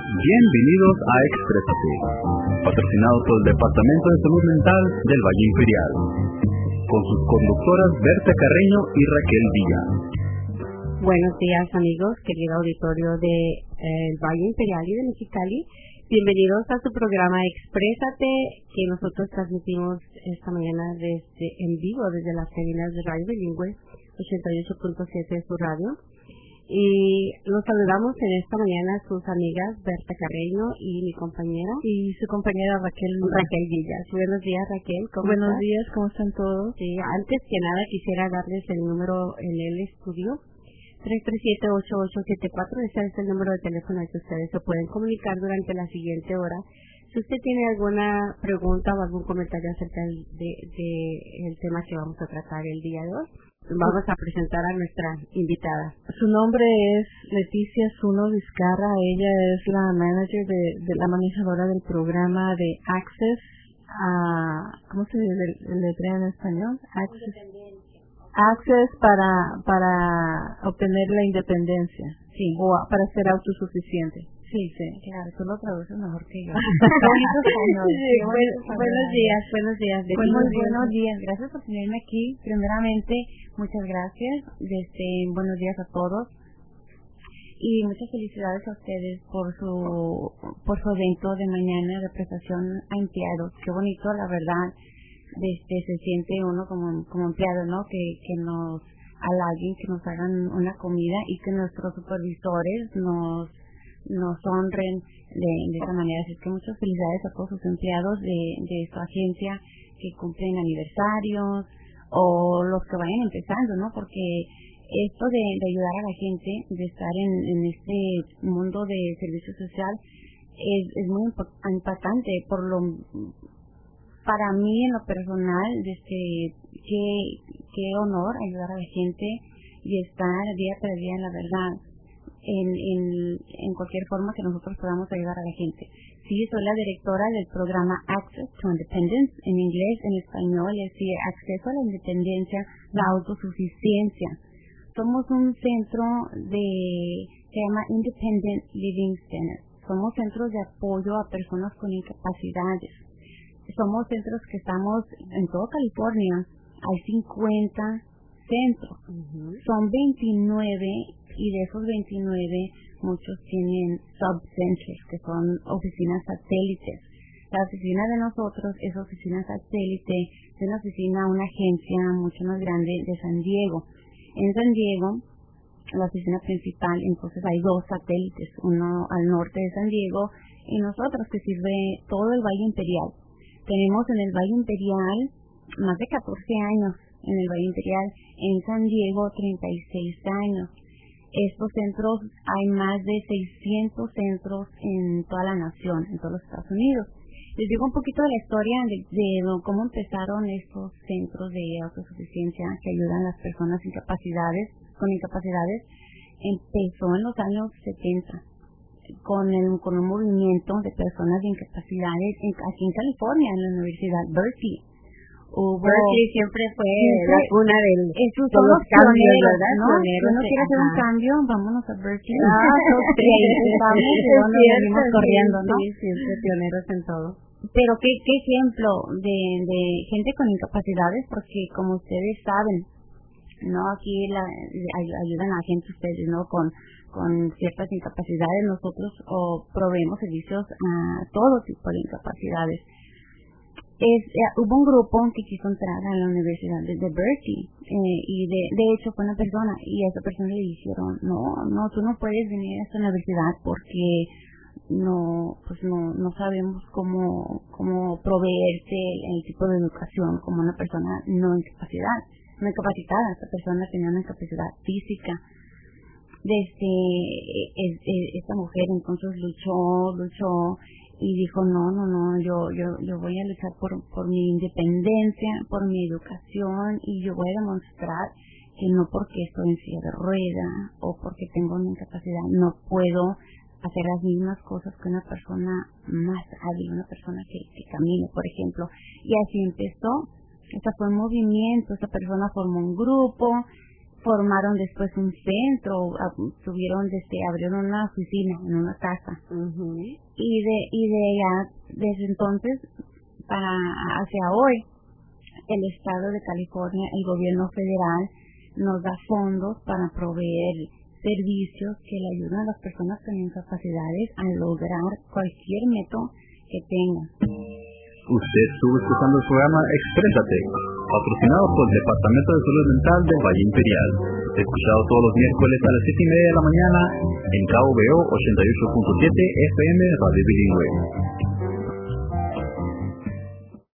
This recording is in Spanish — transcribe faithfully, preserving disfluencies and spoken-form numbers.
Bienvenidos a Exprésate, patrocinado por el Departamento de Salud Mental del Valle Imperial, con sus conductoras Berta Carreño y Raquel Villa. Buenos días, amigos, querido auditorio de eh, el Valle Imperial y de Mexicali. Bienvenidos a su programa Exprésate, que nosotros transmitimos esta mañana desde en vivo desde las cabinas de Radio Bilingüe ochenta y ocho punto siete de su radio. Y los saludamos en esta mañana a sus amigas Berta Carreño y mi compañera y su compañera Raquel Raquel Villas. Buenos días, Raquel. ¿Cómo Buenos estás? días, ¿cómo están todos? Sí, antes que nada quisiera darles el número en el estudio tres tres siete, ocho ocho siete cuatro. Ese es el número de teléfono al que ustedes se pueden comunicar durante la siguiente hora. Si usted tiene alguna pregunta o algún comentario acerca del de, de el tema que vamos a tratar el día de hoy, vamos a presentar a nuestra invitada. Su nombre es Leticia Zuno Vizcarra. Ella es la manager de, de la manejadora del programa de Access a, ¿cómo se letrea en español? Access, Access para para obtener la independencia, sí, o para ser autosuficiente. Sí, sí, claro, tú lo traduces mejor que yo. Sí, buenos, buenos días, buenos días. Buenos, buenos, buenos días, gracias por tenerme aquí. Primeramente, muchas gracias. Desde, buenos días a todos. Y muchas felicidades a ustedes por su por su evento de mañana de prestación a empleados. Qué bonito, la verdad, desde se siente uno como, como empleado, ¿no? Que, que nos halaguen, que nos hagan una comida y que nuestros supervisores nos nos honren de, de esa manera. Así que muchas felicidades a todos sus empleados de, de su agencia que cumplen aniversarios o los que vayan empezando, ¿no? Porque esto de, de ayudar a la gente, de estar en, en este mundo de servicio social es, es muy impactante. Por lo para mí en lo personal, desde qué, qué honor ayudar a la gente y estar día tras día en la verdad. En, en, en cualquier forma que nosotros podamos ayudar a la gente. Sí, soy la directora del programa Access to Independence, en inglés, en español, es decir, acceso a la independencia, la autosuficiencia. Somos un centro de, se llama Independent Living Center. Somos centros de apoyo a personas con incapacidades. Somos centros que estamos en toda California. Hay cincuenta centros. Uh-huh. Son veintinueve. Y de esos veintinueve, muchos tienen subcentros, que son oficinas satélites. La oficina de nosotros es oficina satélite de una oficina, una agencia mucho más grande de San Diego. En San Diego, la oficina principal, entonces hay dos satélites, uno al norte de San Diego y nosotros que sirve todo el Valle Imperial. Tenemos en el Valle Imperial más de catorce años, en el Valle Imperial, en San Diego treinta y seis años. Estos centros, hay más de seiscientos centros en toda la nación, en todos los Estados Unidos. Les digo un poquito de la historia de, de cómo empezaron estos centros de autosuficiencia que ayudan a las personas incapacidades, con incapacidades. Empezó en los años setenta con, el, con un movimiento de personas de incapacidades en, aquí en California, en la Universidad Berkeley. Hubo, Berkeley siempre fue siempre, la cuna del, esos de los cambios, ¿verdad? ¿no? Si uno quiere hacer un cambio, vámonos a Berkeley. Ah, y ahí empezamos y bueno, venimos corriendo, ¿no? Sí, siempre pioneros en todo. Pero qué, qué ejemplo de, de gente con incapacidades, porque como ustedes saben, no aquí la, ayudan a la gente ustedes, ¿no? Con, con ciertas incapacidades, nosotros o proveemos servicios a todo tipo de incapacidades. Es, eh, hubo un grupo que quiso entrar a la Universidad de, de Berkeley eh, y de, de hecho fue una persona y a esa persona le dijeron no, no, tú no puedes venir a esta universidad porque no, pues no, no sabemos cómo, cómo proveerte el, el tipo de educación como una persona no incapacidad, no incapacitada. Esta persona tenía una incapacidad física. Desde es, es, esta mujer entonces luchó, luchó y dijo no, no, no, yo yo yo voy a luchar por por mi independencia, por mi educación y yo voy a demostrar que no porque estoy en silla de rueda o porque tengo una incapacidad no puedo hacer las mismas cosas que una persona más hábil, una persona que, que camine, por ejemplo. Y así empezó. Esta fue un movimiento, esta persona formó un grupo, formaron después un centro, tuvieron desde, abrieron una oficina en una casa. Uh-huh. Y de y de allá, desde entonces, para hacia hoy, el Estado de California, el gobierno federal, nos da fondos para proveer servicios que le ayudan a las personas con incapacidades a lograr cualquier método que tengan. Usted estuvo escuchando el programa Exprésate, patrocinado por el Departamento de Salud Mental del Valle Imperial. Escuchado todos los miércoles a las siete y media de la mañana en K V O ochenta y ocho punto siete F M Radio Bilingüe.